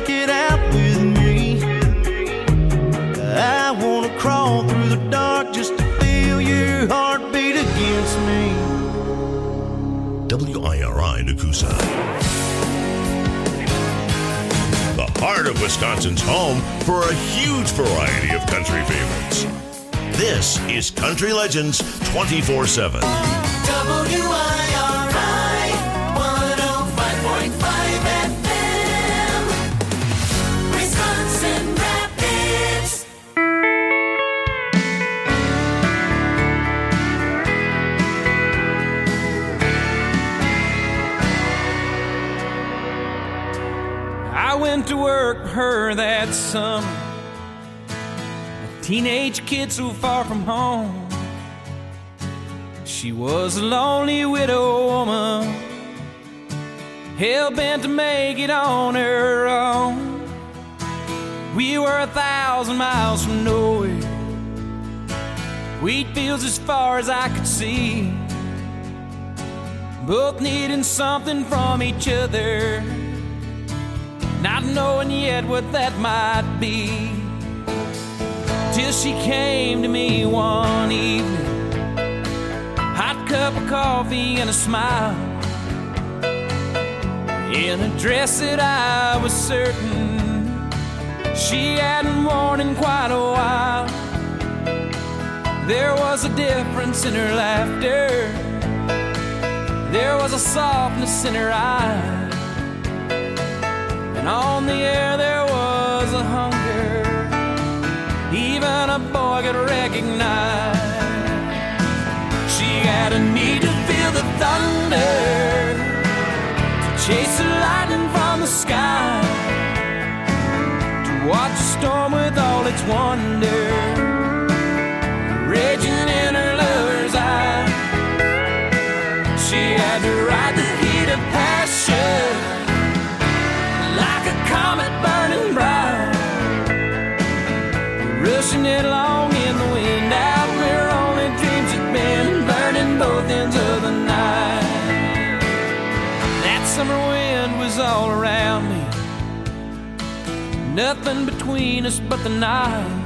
work it out with me. I wanna crawl through the dark just to feel your heartbeat against me. WIRI Nakusa. The heart of Wisconsin's home for a huge variety of country favorites. This is Country Legends 24/7. WIRI 105.5 FM, Wisconsin Rapids. I went to work for her that summer, a teenage kid so far from home. She was a lonely widow woman, hell-bent to make it on her own. We were 1,000 miles from nowhere, wheat fields as far as I could see, both needing something from each other, not knowing yet what that might be. Till she came to me one evening, hot cup of coffee and a smile, in a dress that I was certain she hadn't worn in quite a while. There was a difference in her laughter, there was a softness in her eyes, and on the air there was a hunger even a boy could recognize. She had a need to feel the thunder, to chase the lightning from the sky, to watch a storm with all its wonder raging in her lover's eye. She had to ride the heat of passion like a comet burning bright, rushing it along in the wind out where only dreams had been, burning both ends of the night. That summer wind was all around me, nothing between us but the night.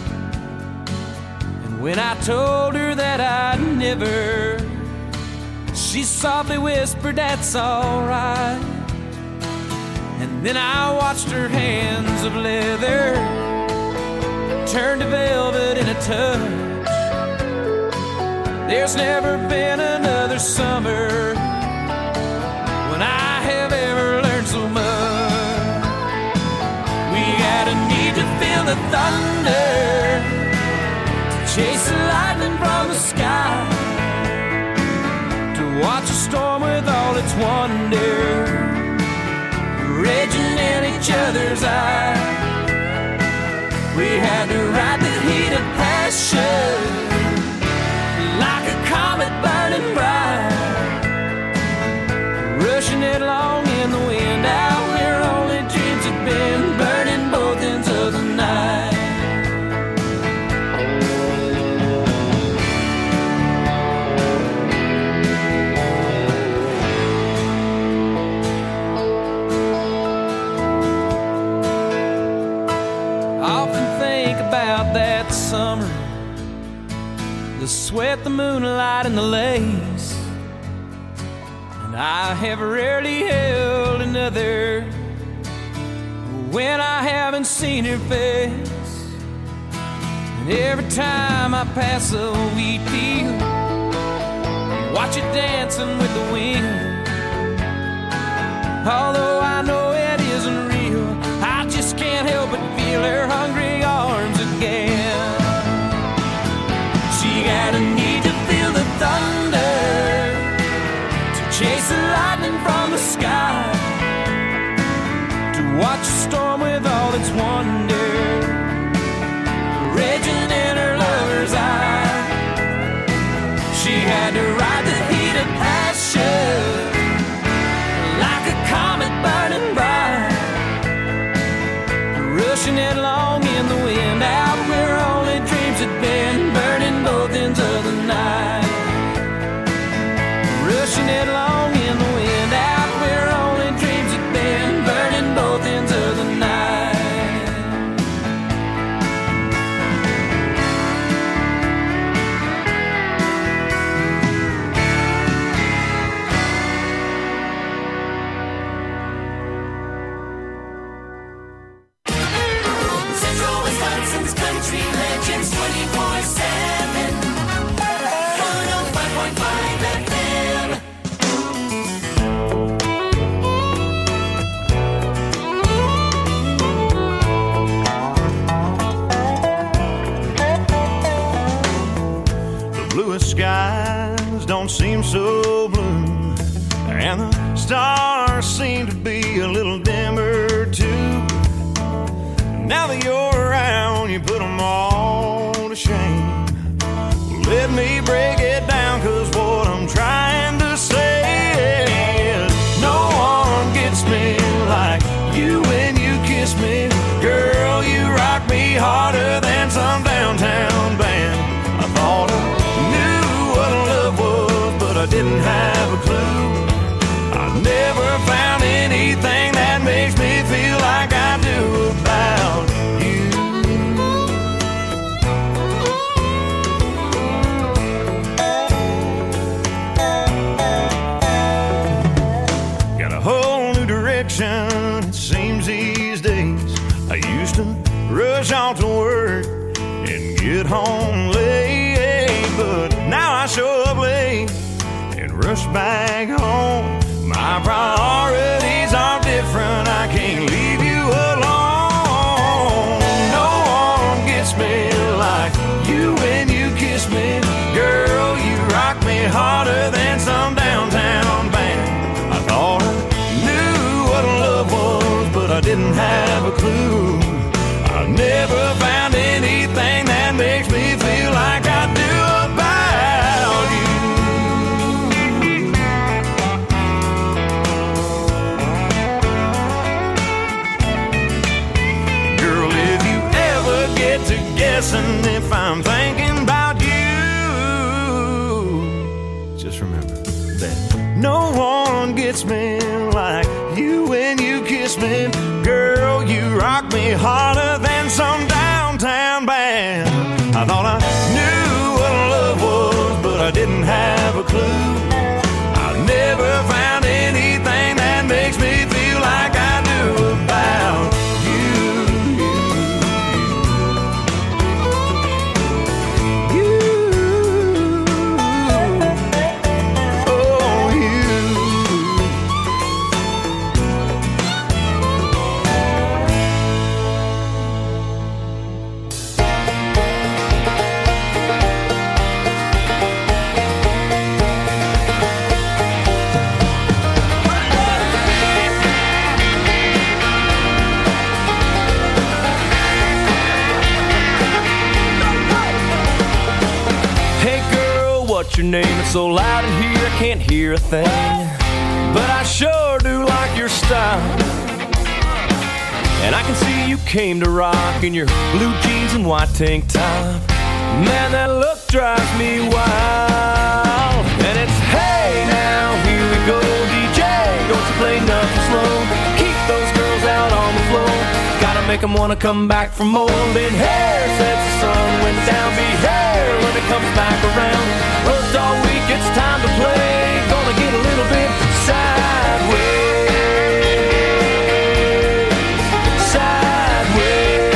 And when I told her that I'd never, she softly whispered, "That's alright." And then I watched her hands of leather turn to velvet in a touch. There's never been another summer when I have ever learned so much. We had a need to feel the thunder, to chase the lightning from the sky, to watch a storm with all its wonder raging in each other's eyes. We had to ride the heat of passion like a comet burning bright, rushing it along in the wind out where only dreams had been, burning both ends of the night. That summer, the sweat, the moonlight, and the lace, and I have rarely held another when I haven't seen her face. And every time I pass a wheat field, watch it dancing with the wind, although I know it isn't real, I just can't help but feel her hungry arms again. She had a need to feel the thunder, to chase the lightning from the sky, to watch a storm with all its wonder raging in her lover's eye. She had to ride the heat of passion like a comet burning bright, rushing it along in the wind out where only dreams had been, burning both ends of the night. Rushing it along in the wind out where only dreams had been, burning both ends of the night. now that you're around, you put them all to shame. Let me break it down, cause what I'm trying to say is no one gets me like you when you kiss me. Girl, you rock me harder than some downtown band. I thought I knew what love was, but I didn't have a clue. I never found anything that makes me feel like I do about you. Got a whole new direction, it seems these days. I used to rush off to work and get home late, but now I show up late and rush back home. My priorities are different, I can't leave you alone. No one gets me like you when you kiss me. Girl, you rock me harder than some downtown band. I thought I knew what love was, but I didn't have a clue. I never found anything that makes me feel like I do about you. Girl, if you ever get to guessing if I'm thinking about you, just remember that no one gets me like you when you kiss me. Girl, you rock me harder than some downtown band. I thought I knew what love was, but I didn't have a clue. I never found anything that makes me feel like I do about you. Oh, you. What's your name? It's so loud in here I can't hear a thing, but I sure do like your style. And I can see you came to rock in your blue jeans and white tank top. Man, that look drives me wild. And it's hey now, here we go, DJ, don't you play nothing slow. Keep those girls out on the floor, gotta make them wanna come back for more. Then hair since the sun went down, be hair when it comes back around. Worked all week, it's time to play, gonna get a little bit sideways. Sideways.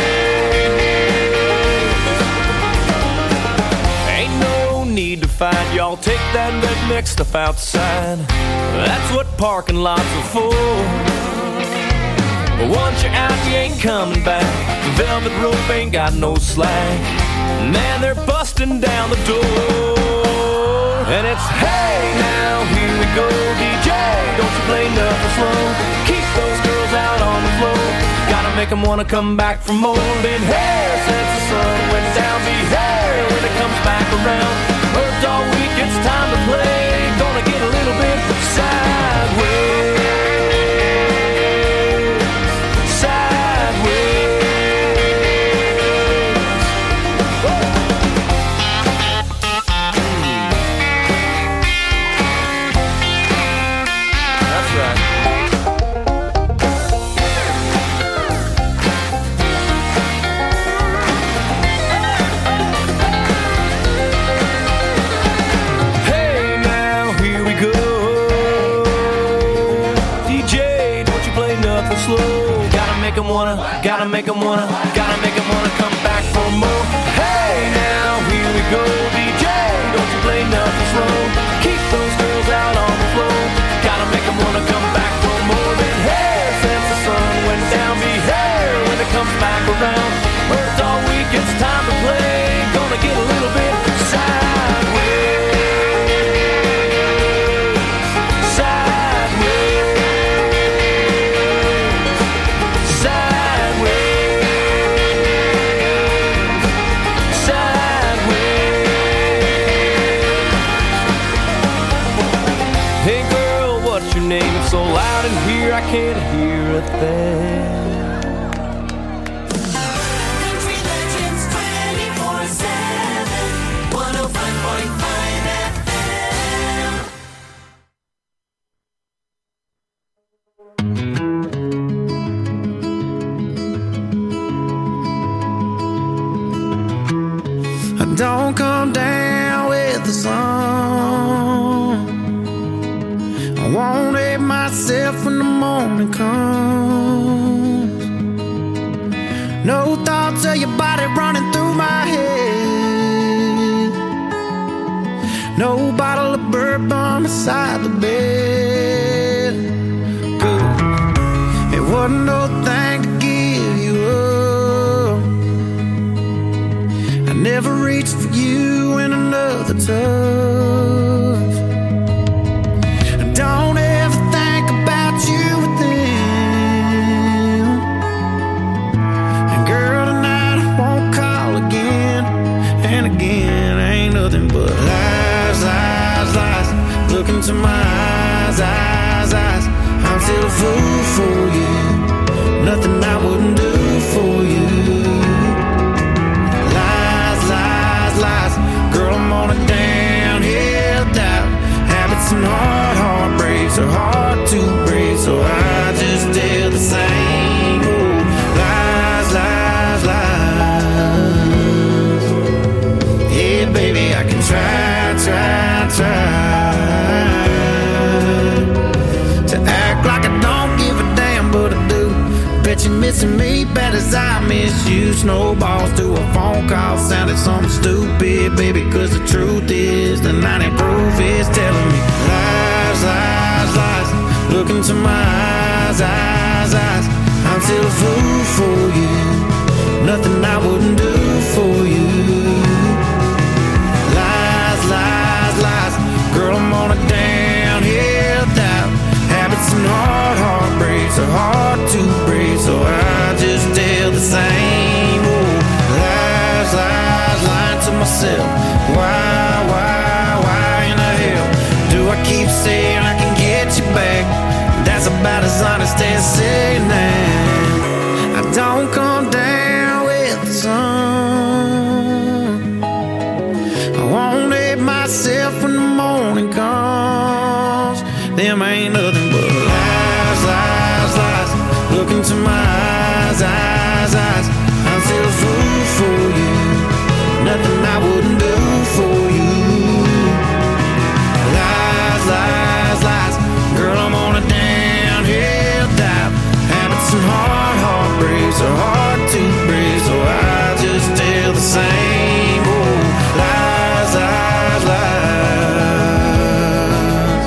Ain't no need to fight, y'all take that red mix stuff outside. That's what parking lots are for. But once you're out, you ain't coming back. The velvet rope ain't got no slack. Man, they're busting down the door. And it's hey now, here we go, DJ, don't you play nothing slow. Keep those girls out on the floor, gotta make them wanna come back for more. Been here since the sun went down, be here when it comes back around. Worked all week, it's time to play, gonna get a little bit sideways. Gotta make 'em wanna come back for more. Hey now, here we go, DJ, don't you play nothing slow. Keep those girls out on the floor, gotta make 'em wanna come back for more. Been here since the sun went down, be here when it comes back around. Worked all week, it's time to play, gonna get a little bit sideways. Sideways. I can't hear a thing. Country Legends 24/7, 105.5 FM. Don't come down with the sun. I won't hate myself when the morning comes. No thoughts of your body running through my head. No bottle of bourbon beside the bed. Good. It wasn't no thing to give you up. I never reached for you in another touch. I don't ever think about you with them. And girl, tonight I won't call again. And again, ain't nothing but lies, lies, lies. Look into my eyes, eyes, eyes. I'm still a fool for you. Nothing I wouldn't do for you. Lies. Girl, I'm on a downhill dive. Habits and heartbreaks are hard to break, so I just tell the same old lies, lies, lies. Yeah, baby, I can try to act like I don't give a damn, but I do. Bet you're missing me bad as I miss you. Snowballs to a phone call sounded something stupid, baby, cause the truth is the 90 proof is telling me lies, lies, lies. Look into my eyes, eyes, eyes. I'm still a fool for you. Nothing I wouldn't do for you. Lies, lies, lies. Girl, I'm on a downhill dive. Habits and heartbreaks are hard to break, so I just tell the same old lies, lies, lying to myself. Why in the hell do I keep saying I can get you back? That's about as honest as saying that. I don't come down with the sun. I won't hate myself when the morning comes. Them ain't nothing but lies, lies, lies. Look into my eyes, eyes, eyes. I'm still a fool for you. Nothing I wouldn't do for you. Lies, lies, lies. Girl, I'm on a downhill dive. Habits and heartbreaks are hard to break, so I just tell the same old lies, lies, lies.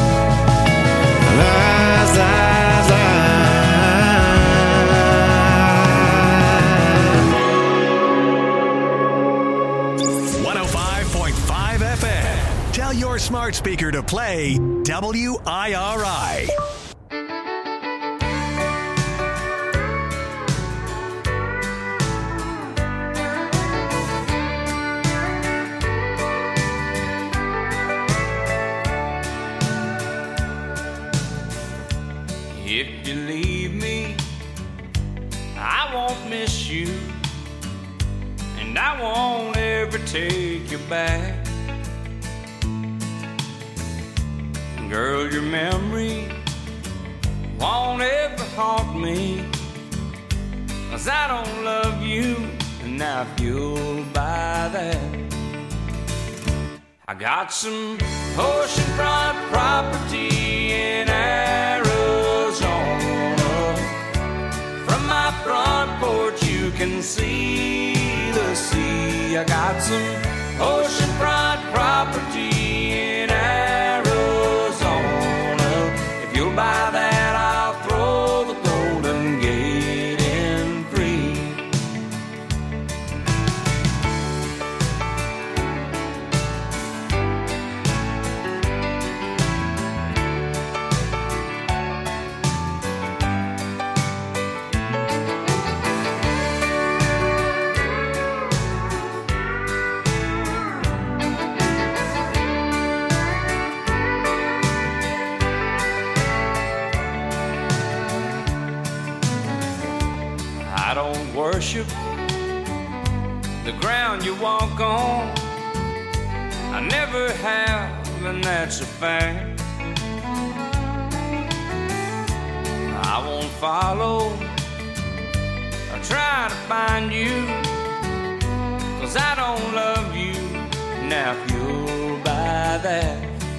Lies, lies, lies. 105.5 FM. Tell your smart speaker to play WIRI. If you leave me, I won't miss you, and I won't ever take you back. Girl, your memory won't ever haunt me, 'cause I don't love you, and now you'll buy that. I got some oceanfront property in Arizona. From my front porch you can see the sea. I got some oceanfront property in Arizona. If you'll buy that, I'll throw the Golden Gate in free. don't worship the ground you walk on. I never have, and that's a fact. I won't follow or try to find you, 'cause I don't love you. Now if you'll buy that,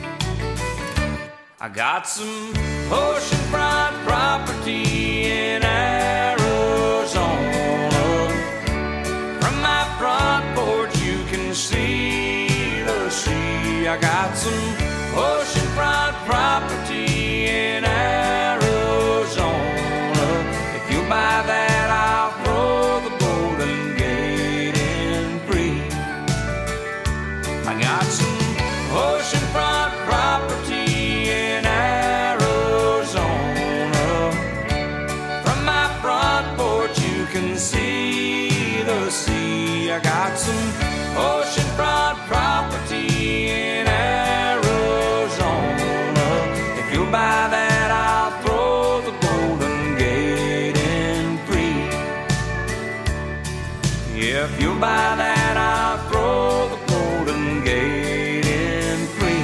I got some oceanfront property in Arizona. From my front porch you can see the sea. I got some oceanfront property in Arizona. If you buy that, I'll throw the Golden Gate in free. I got some oceanfront property in Arizona. From my front porch you can see the sea. I got some oceanfront property in Arizona. If you buy that, I'll throw the Golden Gate in free. Yeah, if you buy that, I'll throw the Golden Gate in free.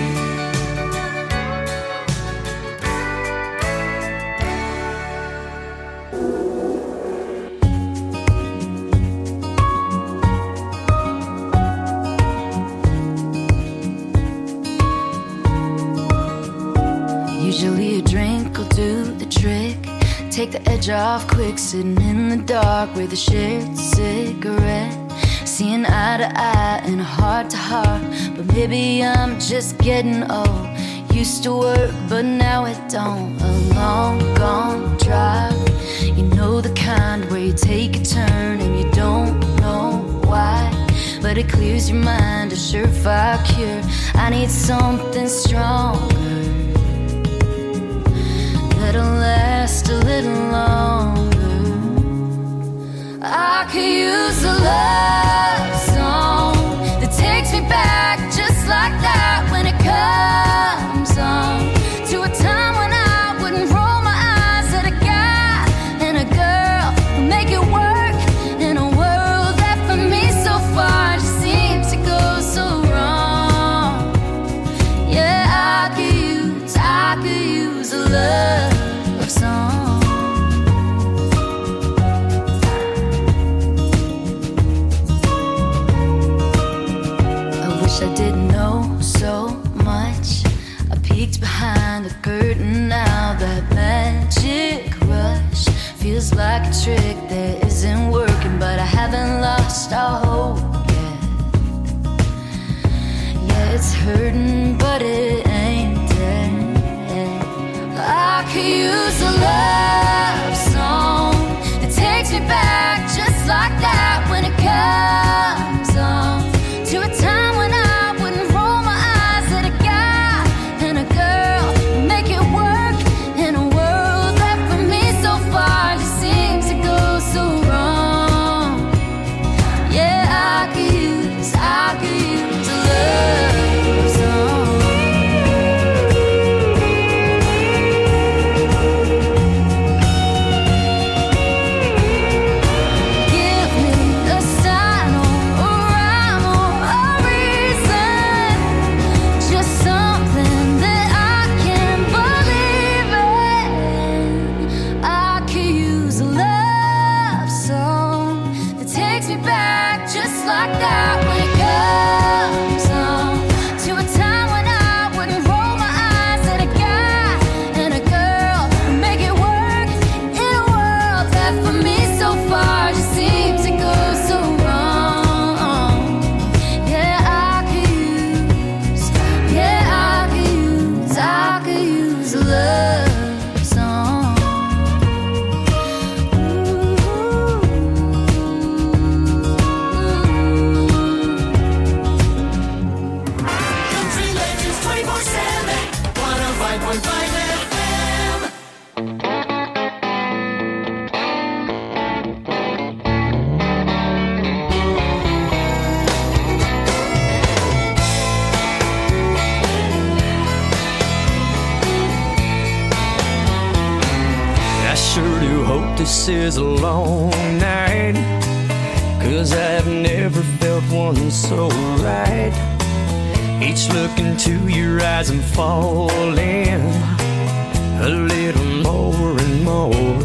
Usually a drink will do the trick. Take the edge off quick, sitting in the dark with a shared cigarette. Seeing eye to eye and a heart to heart. But maybe I'm just getting old. Used to work, but now it don't. A long gone drive, you know the kind where you take a turn and you don't know why. But it clears your mind, a surefire cure. I need something stronger that'll last a little longer. I could use a love song that takes me back just like that when it comes on, to a time when I wouldn't roll my eyes at a guy and a girl who make it work in a world that for me so far just seems to go so wrong. Yeah, I could use a love song. I wish I didn't know so much. I peeked behind the curtain now. That magic rush feels like a trick that isn't working, but I haven't lost all hope yet. Yeah, it's hurting, but it ain't dead. I could use a love song that takes me back just like that when it comes on, to a time when I wouldn't roll my eyes at a guy and a girl who make it work in a world that for me so far just seems to go so wrong. Yeah, I could use a love song. Like that when it comes on, to a time when I wouldn't roll my eyes at a guy and a girl who make it work in a world that for me so far just seems to go so wrong. Yeah, I could use a love song. This is a long night. 'cause I've never felt one so right. Each look into your eyes I'm falling a little more and more.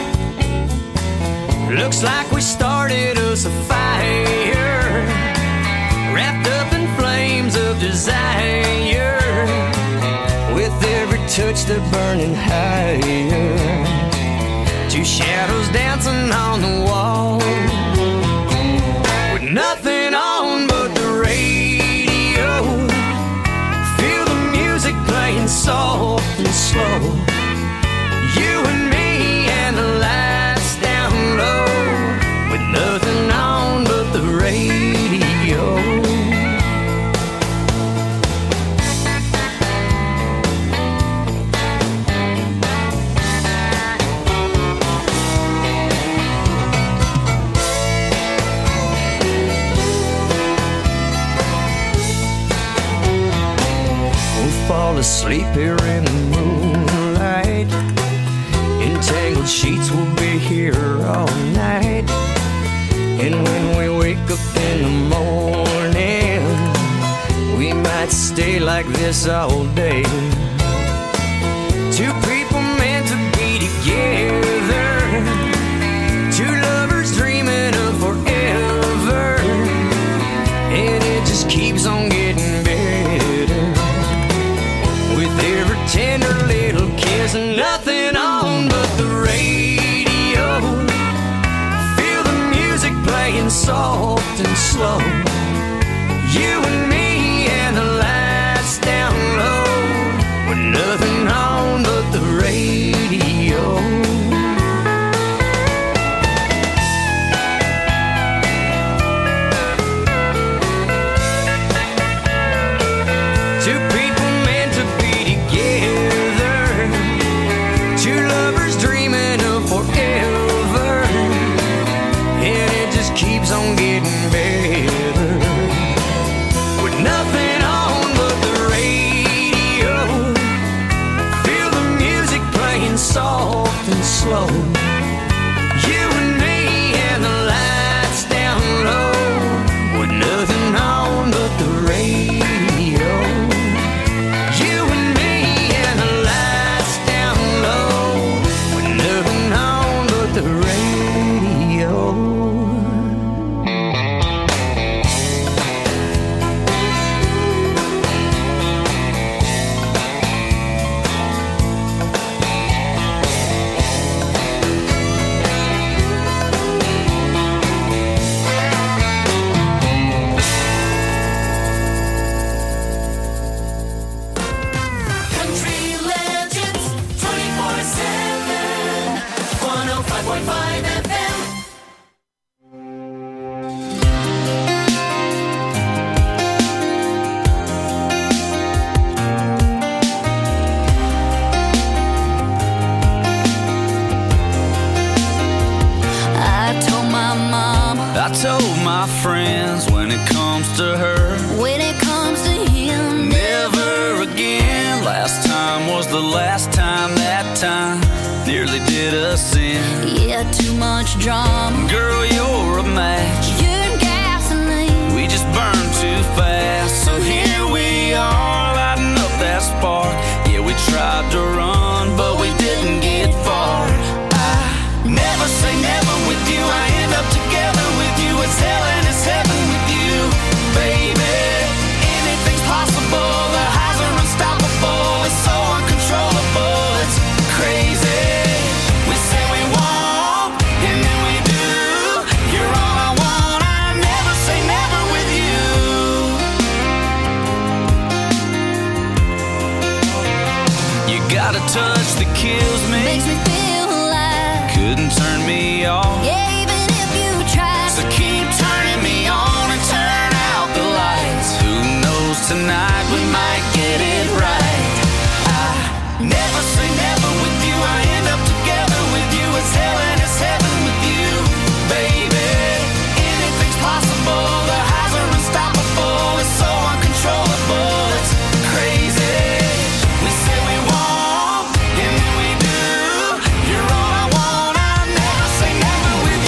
Looks like we started us a fire, wrapped up in flames of desire. With every touch they're burning higher, two shadows dancing on the wall, with nothing on but the radio. Feel the music playing soft and slow. You and me and the lights down low, with nothing on but the radio. Fall asleep here in the moonlight. Entangled sheets will be here all night. And when we wake up in the morning, we might stay like this all day. Two people meant to be together, two lovers dreaming of forever, and it just keeps on getting better. With every tender little kiss and nothing on but the radio. Feel the music playing soft and slow. You and me and the lights down low, with nothing on but the radio. Two people meant to be together, two lovers dreaming of forever, and it just keeps on getting better. With nothing on but the radio. Feel the music playing soft and slow. You and me and the lights down low, with nothing on but the radio. You and me and the lights down low, with nothing on but the radio. Country Legends 24/7, 105.5 FM. I told my mama, I told my friends when it comes to her, when it comes to him, never again. Last time was the last time, that time nearly did us in. yeah, too much drama. Girl, you're a match. You're gasoline. We just burn too fast. So here we are, lighting up that spark. Yeah, we tried to run, but we didn't get far. I never say never with you. I end up together with you. It's hell and it's heaven with you, baby. Anything's possible. The highs are unstoppable. It's so uncontrollable. It's crazy. We say we won't, and then we do. You're all I want. I never say never with you. You got a touch that kills me. Makes me feel alive. Couldn't turn me off. Yeah, even if you try. So keep turning me on and turn out the lights. Who knows, tonight we might get it right. I never say never with you. I end up together with you. It's hell and it's heaven with you, baby. Anything's possible. The highs are unstoppable. It's so uncontrollable. It's crazy. We say we won't, and then we do. You're all I want. I never say never with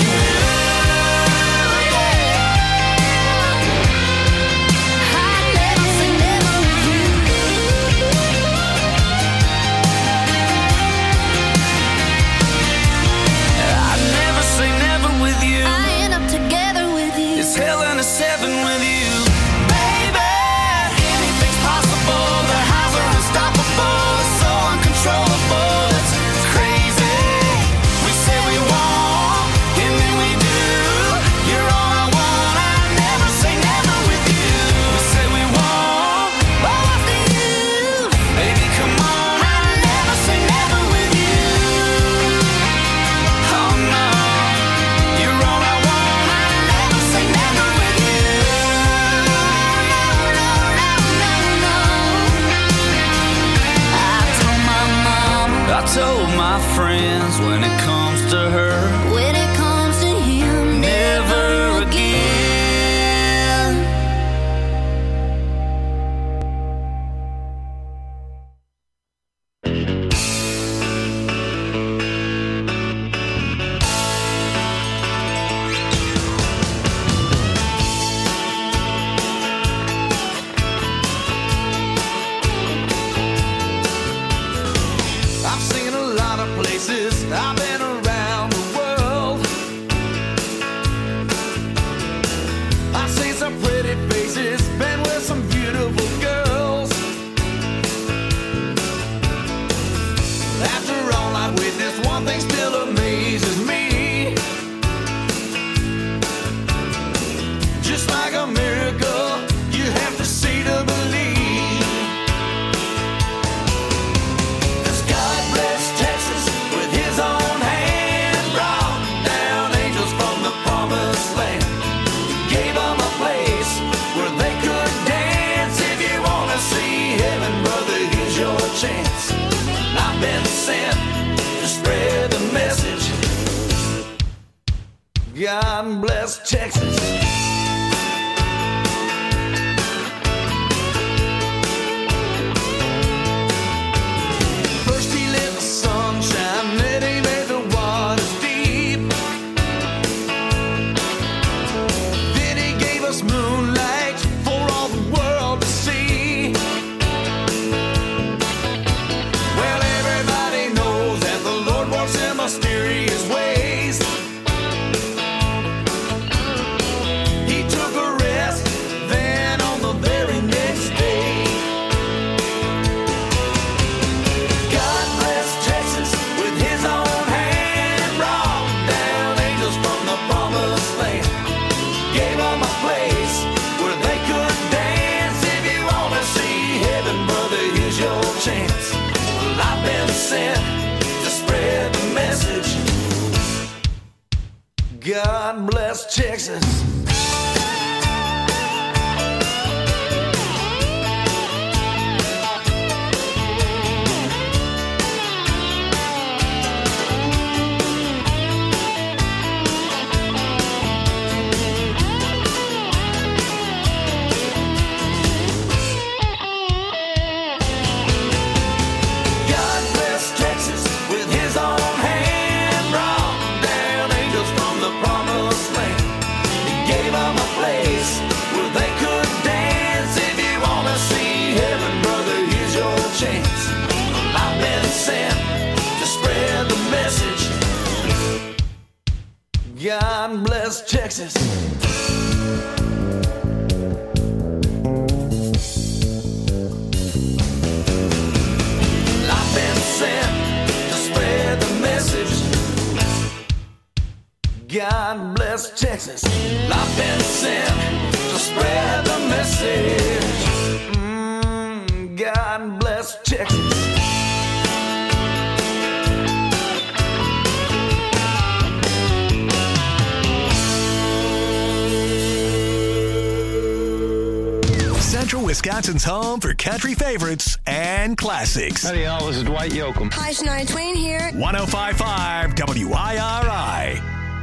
friends when it comes to her. When it comes to him, never again. I've seen a lot of places, I've been around the world. I've seen some pretty faces, been with some beautiful girls. After all I've witnessed, one thing still amazes me. Just like a miracle, you have to see to believe. 'Cause God bless Texas with his own hand, brought down angels from the promised land. Gave them a place where they could dance. If you want to see heaven, brother, here's your chance. I've been sent to spread the message. God bless Texas. First he lit the sunshine, then he made the waters deep. Then he gave us moonlight for all the world to see. Well, everybody knows that the Lord works in mysterious ways. He took a rest, then on the very next day. God bless Texas with his own hand, brought down angels from the promised land. Gave them a place where they could dance. If you want to see heaven, brother, here's your chance. Well, I've been sent to spread the message. God bless Texas. God bless Texas with his own hand, brought down angels from the promised land. He gave them a place where they could dance. If you want to see heaven, brother, here's your chance. I've been sent to spread the message. God bless Texas. I've been sent to spread the message. God bless Texas. I've been sent to spread the message. God bless Texas. Central Wisconsin's home for country favorites and classics. Howdy, y'all. This is Dwight Yoakam. Hi, Shania Twain here. 105.5 WIRI.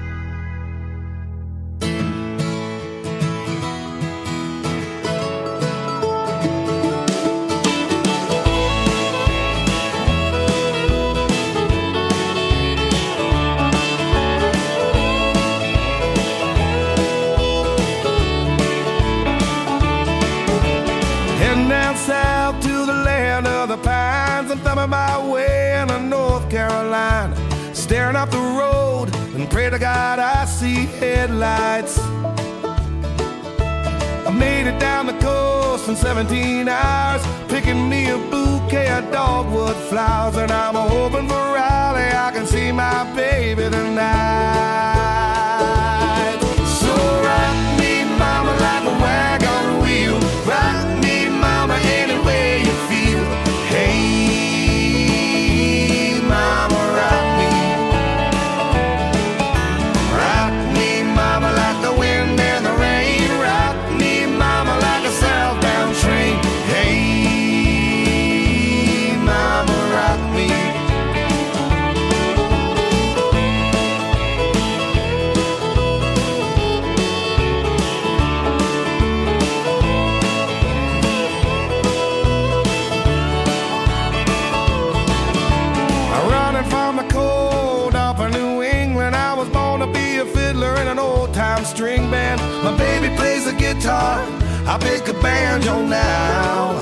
Heading down south to the land of the pines. I'm thumbing my way into North Carolina, staring up the road and pray to God I see headlights. I made it down the coast in 17 hours, picking me a bouquet of dogwood flowers, and I'm hoping for Raleigh I can see my baby tonight. So rock me, mama, like a wagon wheel. Rock me, mama, any way you feel. Hey, mama, rock me. Rock me, mama, like the wind and the rain. Rock me, mama, like a southbound train. Hey, mama, rock me. an old-time string band. My baby plays the guitar, I pick a banjo now.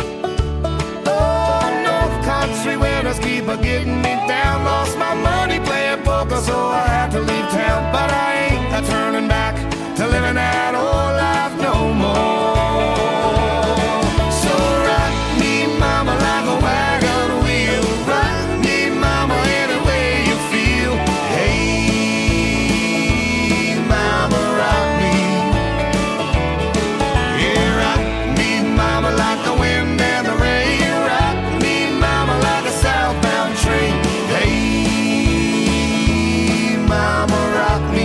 Oh, North Country winters keep getting me down. Lost my money playing poker, so I had to leave town. But I ain't turning back to living that old life no more. So rock me, mama, like a wagon wheel. Rock me, mama, any way you feel. Hey, mama, rock me. Yeah, rock me, mama, like the wind and the rain. Rock me, mama, like a southbound train. Hey, mama, rock me.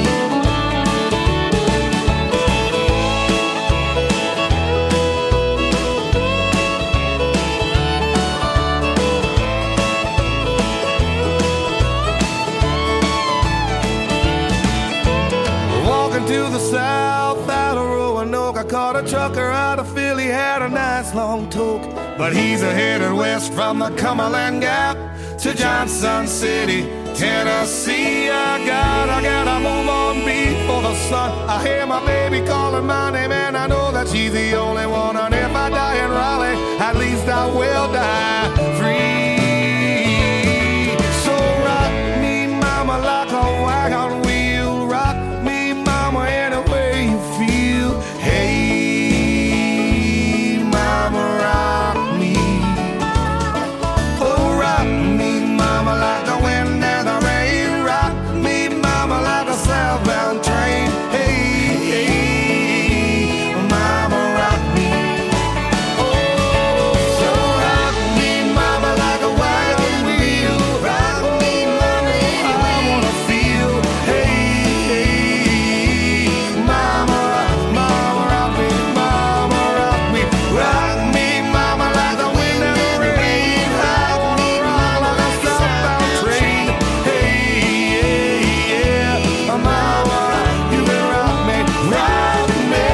Walking to the south out of Roanoke, I caught a trucker out of Philly, had a nice long toke. But he's headed west from the Cumberland Gap to Johnson City, Tennessee. I gotta move on before the sun. I hear my baby calling my name, and I know that she's the only one. And if I die in Raleigh, at least I will die free. So rock me, mama, like a wagon wheel. Rock me, mama, any way you feel. Hey, mama, rock me. Oh, rock me, mama, like the wind and the rain. Rock me, mama, like a southbound train. Hey, hey, mama, rock me. Oh, so rock me, mama, like a wagon wheel. Rock me, mama, I wanna feel. Hey, hey, mama, rock me, mama, rock me. Rock me, mama, like the wind and the rain. Rock me, mama, like a southbound train. Hey, yeah, mama, you can rock me, rock me.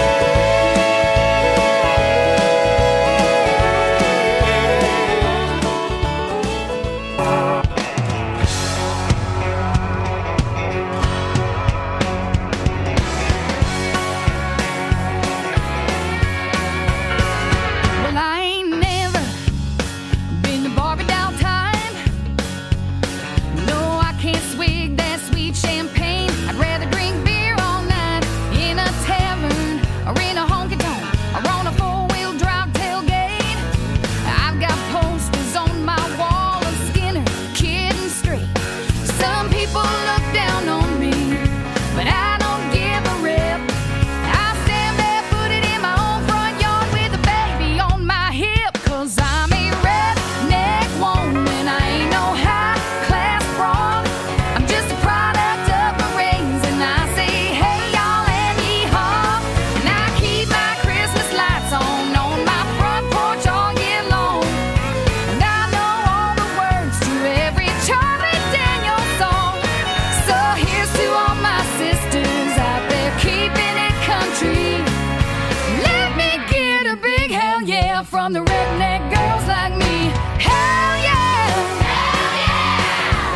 Well, I ain't never been to Barbie doll time. No, I can't swig that sweet champagne. I'd rather drink beer all night in a tavern or in a honky-tonk or on a four-wheel drive tailgate. I've got posters on my wall of Skinner, Kid and Straight. Some people look down on me, but I don't give a rip. I stand barefooted in my own front yard with a baby on my hip. 'Cause I'm a redneck woman, I ain't no high-class broad. I'm just a product of my raising. I say, hey, y'all, and yee-haw. And I keep my Christmas lights on my front porch all year long. And I know all the words to every Charlie Daniels song. So here's to all my sisters out there keeping it country. Let me get a big hell yeah from the redneck girls like me. Hell yeah! Hell yeah!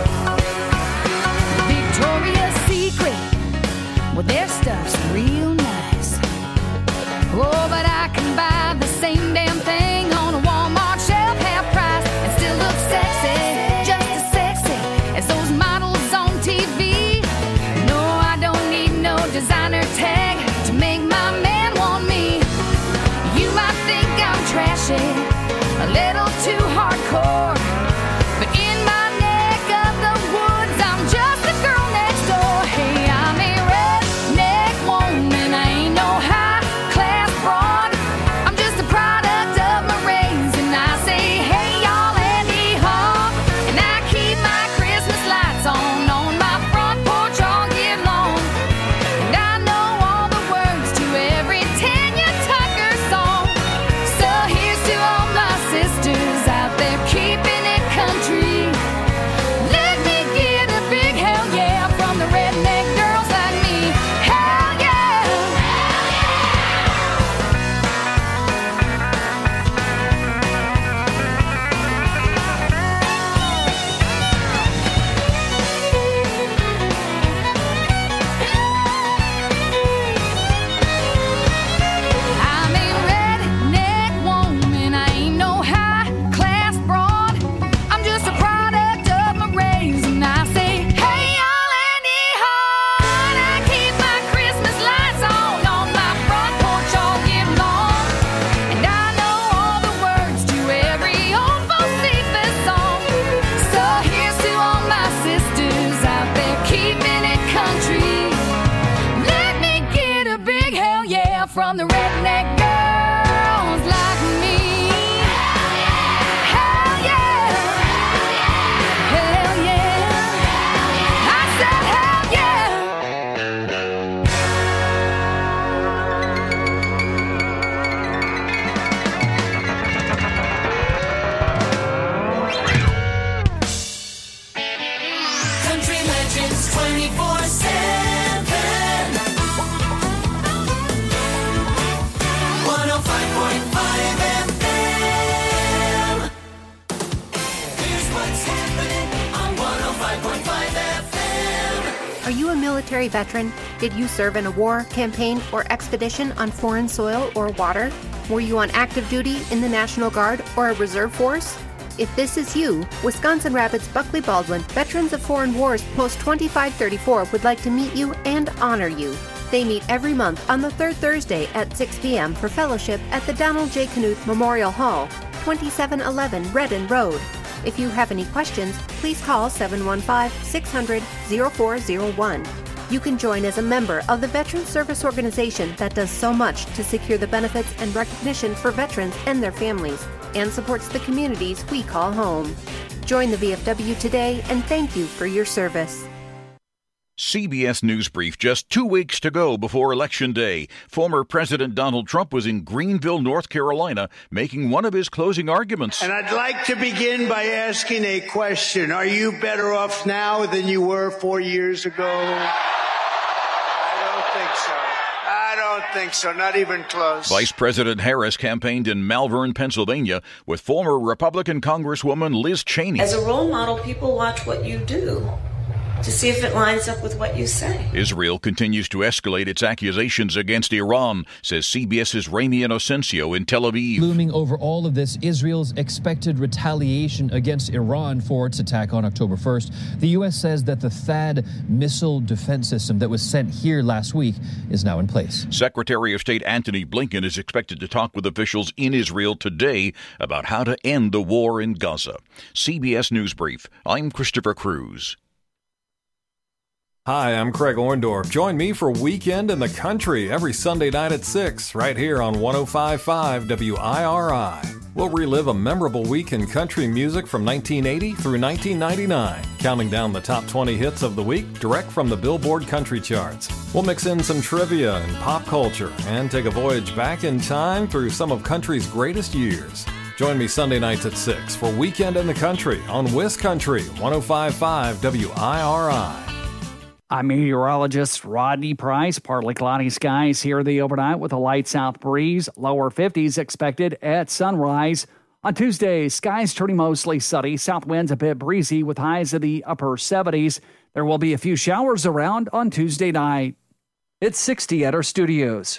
Victoria's Secret, well, their stuff's real nice. Oh, but I can buy the same damn thing on a Walmart shelf, half price, and still look sexy, just as sexy as those models on TV. No, I don't need no designer tag to make my man want me. You might think I'm trashy, a little too hardcore, but in my neck of the woods, I'm just a girl next door. Hey, I'm a redneck woman, I ain't no high-class broad. from the redneck girls like me. Hell yeah, hell yeah, I said hell yeah. Country Legends 24/7. 105.5 FM. Here's what's happening on 105.5 FM. Are you a military veteran? Did you serve in a war, campaign, or expedition on foreign soil or water? Were you on active duty in the National Guard or a reserve force? If this is you, Wisconsin Rapids Buckley Baldwin Veterans of Foreign Wars Post 2534 would like to meet you and honor you. They meet every month on the third Thursday at 6 p.m. for fellowship at the Donald J. Knuth Memorial Hall, 2711 Redden Road. If you have any questions, please call 715-600-0401. You can join as a member of the Veterans Service Organization that does so much to secure the benefits and recognition for veterans and their families, and supports the communities we call home. Join the VFW today, and thank you for your service. CBS News Brief just 2 weeks to go before Election Day. Former President Donald Trump was in Greenville, North Carolina, making one of his closing arguments. And I'd like to begin by asking a question. Are you better off now than you were 4 years ago? I don't think so, not even close. Vice President Harris campaigned in Malvern, Pennsylvania, with former Republican Congresswoman Liz Cheney. As a role model, people watch what you do to see if it lines up with what you say. Israel continues to escalate its accusations against Iran, says CBS's Rami Inocencio in Tel Aviv. Looming over all of this, Israel's expected retaliation against Iran for its attack on October 1st. The U.S. says that the THAAD missile defense system that was sent here last week is now in place. Secretary of State Antony Blinken is expected to talk with officials in Israel today about how to end the war in Gaza. CBS News Brief. I'm Christopher Cruz. Hi, I'm Craig Orndorff. Join me for Weekend in the Country every Sunday night at 6, right here on 105.5 WIRI. We'll relive a memorable week in country music from 1980 through 1999, counting down the top 20 hits of the week direct from the Billboard Country Charts. We'll mix in some trivia and pop culture and take a voyage back in time through some of country's greatest years. Join me Sunday nights at 6 for Weekend in the Country on WisCountry 105.5 WIRI. I'm meteorologist Rodney Price. Partly cloudy skies here the overnight with a light south breeze. Lower 50s expected at sunrise. On Tuesday, skies turning mostly sunny. South winds a bit breezy with highs in the upper 70s. There will be a few showers around on Tuesday night. It's 60 at our studios.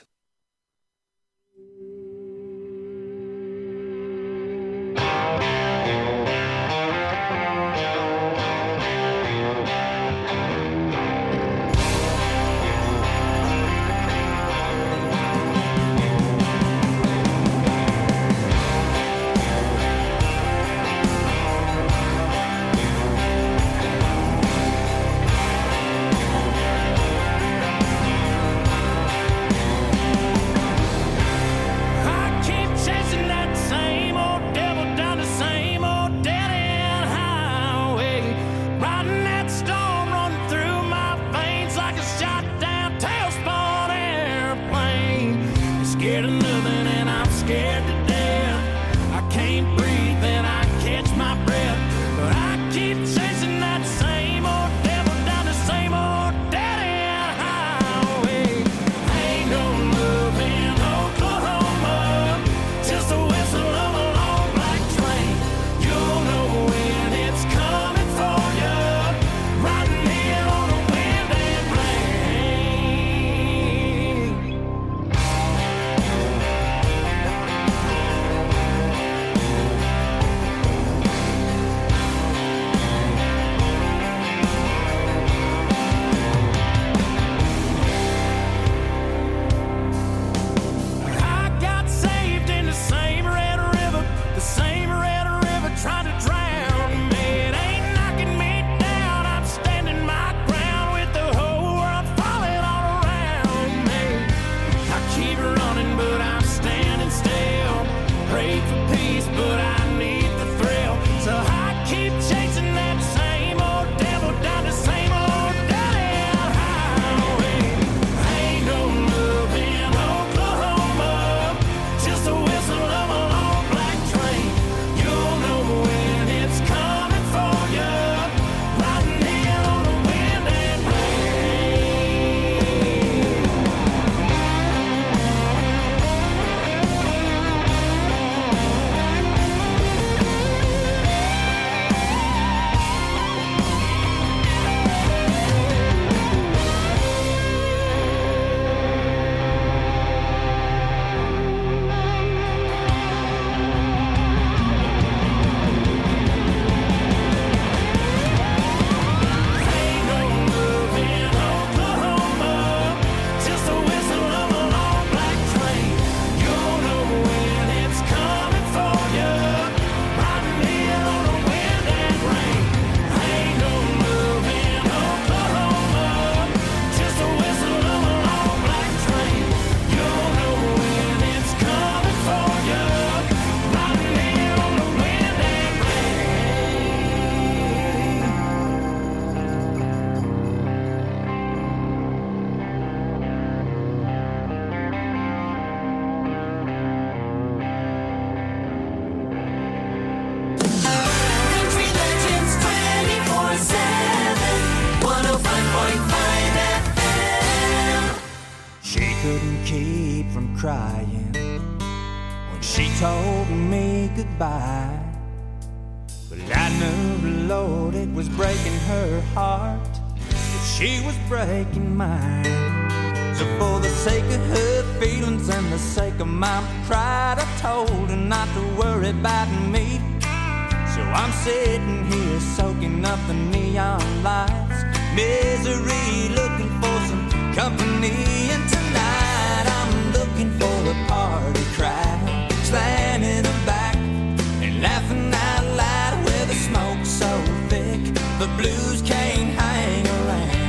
couldn't keep from crying when she told me goodbye. But I knew the Lord, it was breaking her heart if she was breaking mine. So for the sake of her feelings and the sake of my pride, I told her not to worry about me. So I'm sitting here soaking up the neon lights, misery, looking for some company. And tonight I'm looking for a party crowd, slamming them back and laughing out loud. Where the smoke's so thick, the blues can't hang around.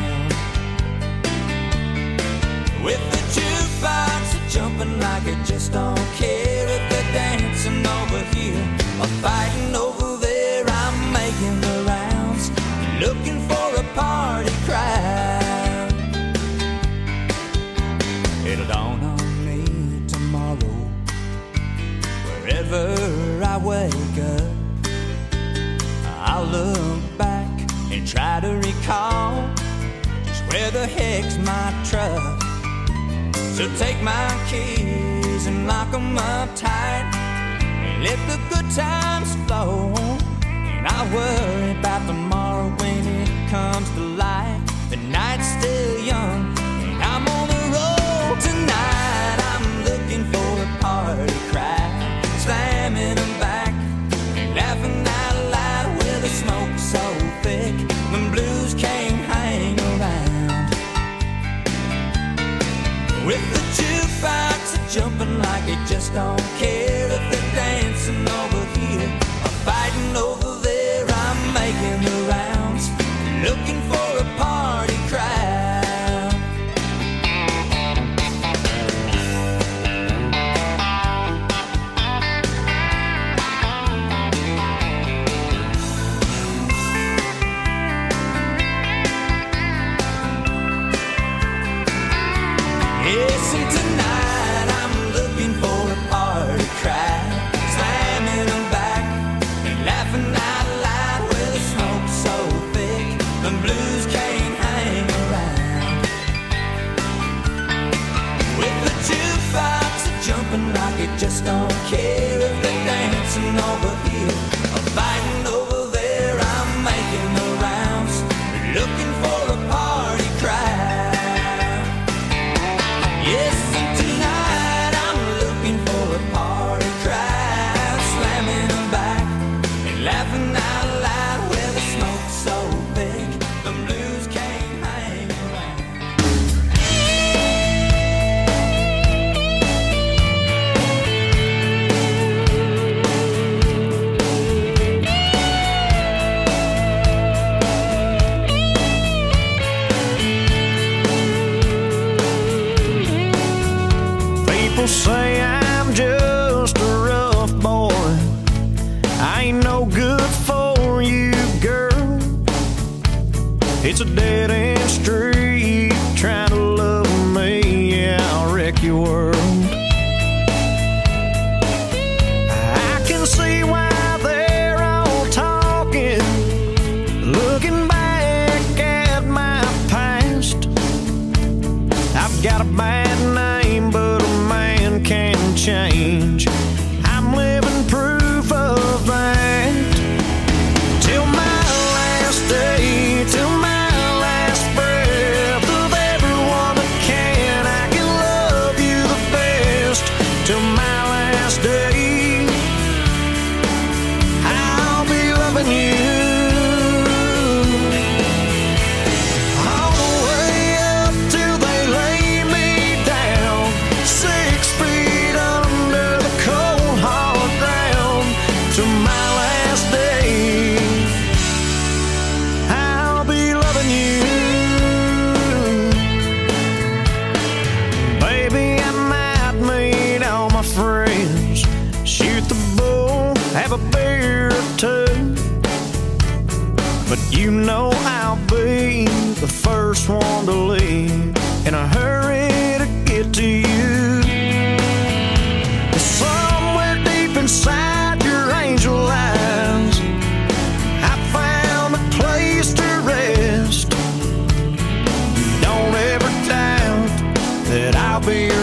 With the jukebox jumping like it just don't care. If they're dancing over here or fighting over there, I'm making the rounds, looking for a party crowd. It'll dawn on me tomorrow, wherever I wake up, I'll look back and try to recall just where the heck's my truck. So take my keys and lock them up tight and let the good times flow. And I'll worry about tomorrow when it comes to light. The night's still young and I'm on the road tonight. I'm looking for a party crowd, slamming them back and laughing out loud. Where the smoke's so thick, the blues can't hang around. With the jukebox jumping like it just don't care. If they're dancing over here or fighting over there, I'm making the rounds, looking for a party crowd. Yes, and tonight I'm looking for a party crowd, slamming them back and laughing out loud. Where the smoke's so thick, the blues can't hang around. With the jukebox jumping like it just don't care. If they're dancing over here or fighting over there, I'm making the rounds, looking for a party crowd. Yes, and tonight I'm looking for a party crowd, slamming them back and laughing out loud. Where the smoke's so thick, the blues can't hang around. People say I'm just a rough boy, I ain't no good for you, girl. It's a dead-end street, trying to love me, yeah, I'll wreck your world. I can see why they're all talking, looking back at my past. I've got a bad name, but a man can change. I'm living proof of that. Till my last day, till my last breath of everyone that can, I can love you the best. Till my last day, I'll be loving you. All the way up till they lay me down, 6 feet under the cold hard ground. Till my last day, I'll be loving you. Baby, I might meet all my friends, shoot the bull, have a beer or two, but you know I'll be the first one to leave in a hurry to get to you. Somewhere deep inside your angel eyes, I found a place to rest. Don't ever doubt that I'll be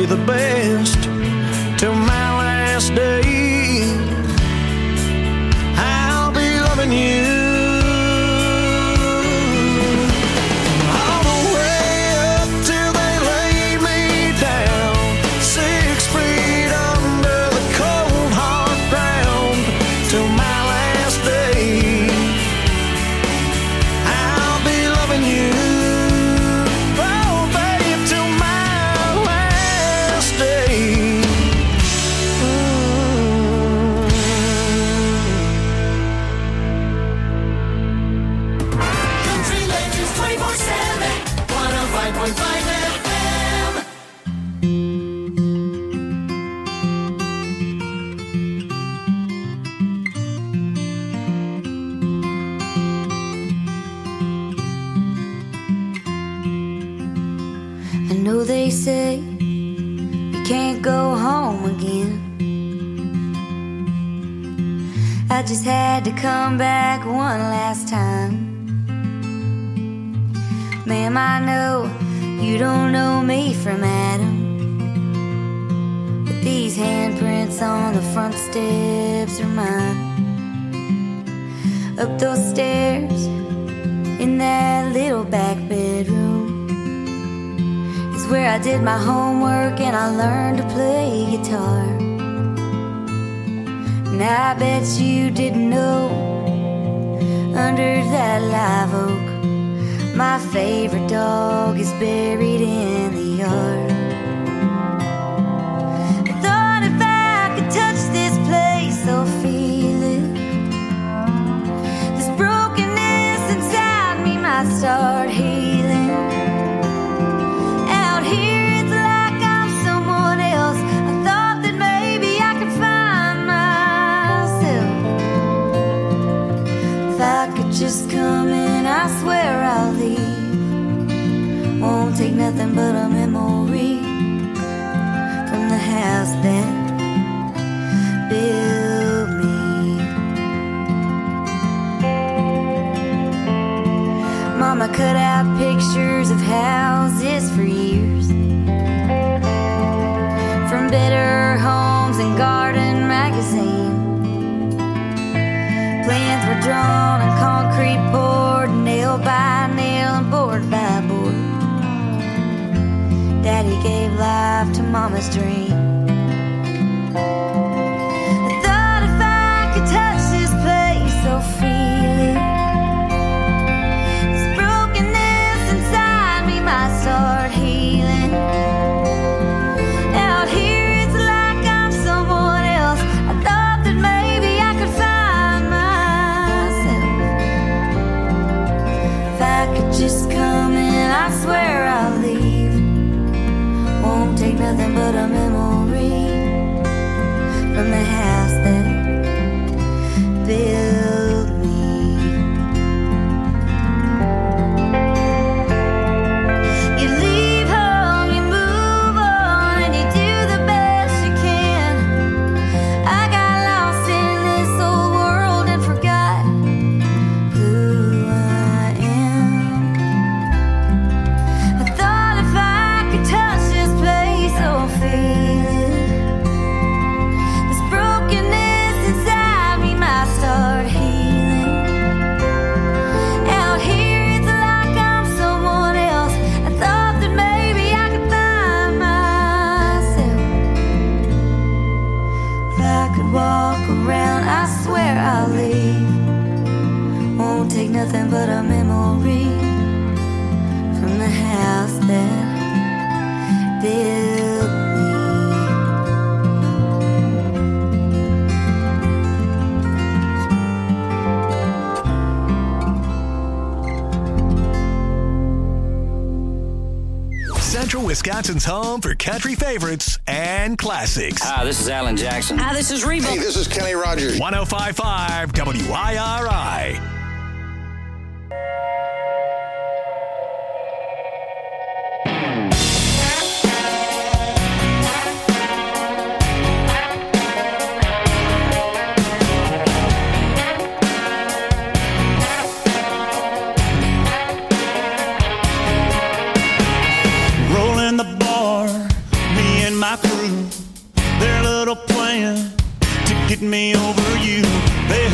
be the best till my last day. I'll be loving you all the way up till they lay me down, 6 feet under the cold hard ground till my last day. I'll be loving you, oh babe, till my last day. Country Legends 24/7, 105.5 FM. I know they say you can't go home again. I just had to come back one last time. Ma'am, I know you don't know me from Adam, but these handprints on the front steps are mine. Up those stairs in that little back bedroom is where I did my homework and I learned to play guitar. And I bet you didn't know, under that live oak, my favorite dog is buried in the yard. I thought if I could touch this place, I'll feel it. This brokenness inside me might start healing. Out here it's like I'm someone else. I thought that maybe I could find myself. If I could just come in, I swear I'll leave. Won't take nothing but a memory from the house that built me. Mama cut out pictures of houses for years, from Better Homes and Garden magazine. Plans were drawn and concrete poured, nail by nail and board by board. Daddy gave life to Mama's dream. I thought if I could touch this place, I'll feel it. This brokenness inside me might start healing. Out here it's like I'm someone else. I thought that maybe I could find myself. If I could just come in, I swear I'll leave. Won't take nothing but a memory from the house that built me. You leave home, you move on, and you do the best you can. I got lost in this old world and forgot who I am. I thought if I could touch this place, I'll feel it. This brokenness inside me might start healing. Out here it's like I'm someone else. I thought that maybe I could find myself. If I could walk around, I swear I'll leave. Won't take nothing but a memory from the house that built me. Central Wisconsin's home for country favorites and classics. Hi, this is Alan Jackson. Hi, this is Reba. Hey, this is Kenny Rogers. 105.5 WIRI.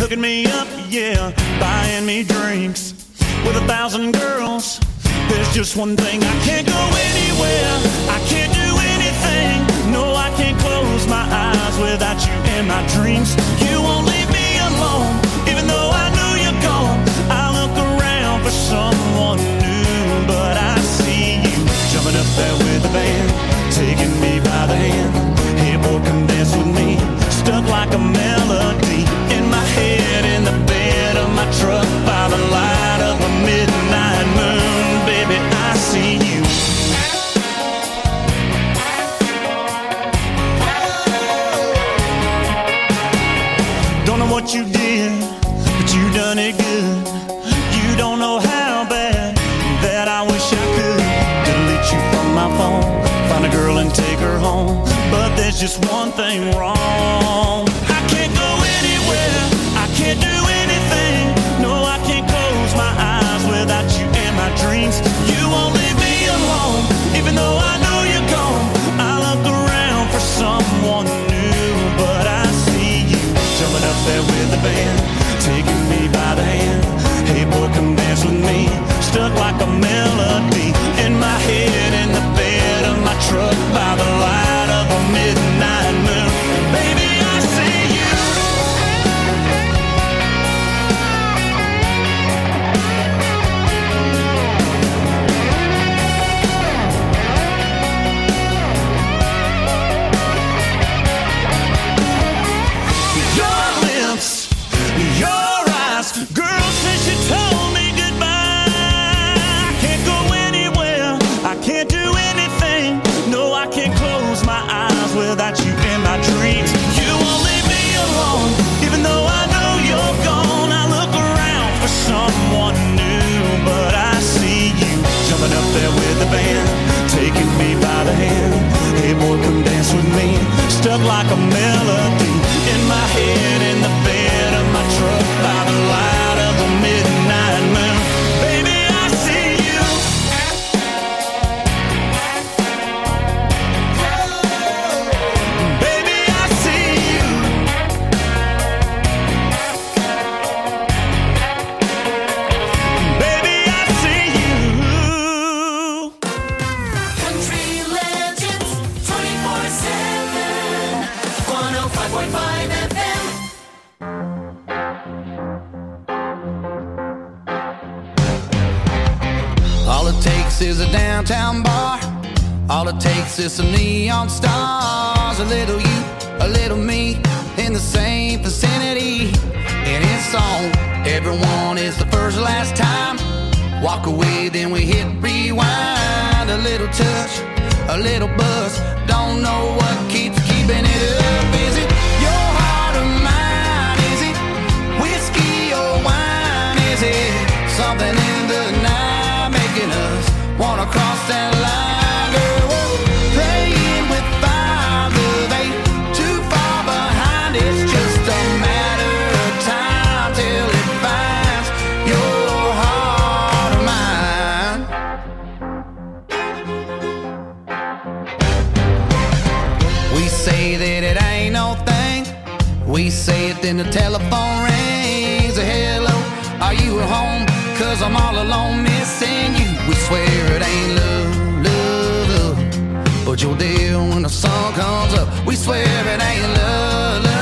hooking me up, yeah, buying me drinks. With 1,000 girls, there's just one thing. I can't go anywhere, I can't do anything. No, I can't close my eyes without you in my dreams. You won't leave me alone, even though I know you're gone. I look around for someone new, but I see you jumping up there with the band, taking me by the hand. Hey boy, come dance with me. Stuck like a melody in my head, in the bed of my truck, by the light of a midnight moon. Baby, I see you. Don't know what you did, but you done it good. You don't know how bad that I wish I could delete you from my phone, find a girl and take her home. But there's just one thing wrong. I can't go anywhere, I can't do anything. No, I can't close my eyes without you in my dreams. You won't leave me alone, even though I know you're gone. I look around for someone new, but I see you jumping up there with the band, taking me by the hand. Hey boy, come dance with me. Stuck like a melody in my head, in the bed of my truck, by the light of a midnight moon. Baby, I see you. Your lips, your eyes, girl, since you told me goodbye, I can't go anywhere, I can't do anything. No, I can't close my eyes without you in my dreams. You won't leave me alone, even though I know you're gone. I look around for someone new, but I see you jumping up there with the band, taking me by the hand. Hey boy, come dance with me. Stuck like a melody in my head, in the bed of my truck, by the light of a midnight moon. Baby, I see you. Baby, I see you. Baby, I see you. Country Legends 24/7, 105.5 FM. All it takes is a downtown bar. All it takes is some neon stars. A little you, a little me, in the same vicinity. And it's on. Everyone is the first last time. Walk away, then we hit rewind. A little touch, a little buzz. Don't know what keeps keeping it up. Is it your heart or mine? Is it whiskey or wine? Is it something in the night making us wanna cross that line? Girl, we're playing with fire, love ain't too far behind. It's just a matter of time till it finds your heart or mine. We say that it ain't no thing. We say it, then the telephone rings. Hello, are you at home? 'Cause I'm all alone missing you. We swear it ain't love, love, love, but you're there when the sun comes up. We swear it ain't love, love,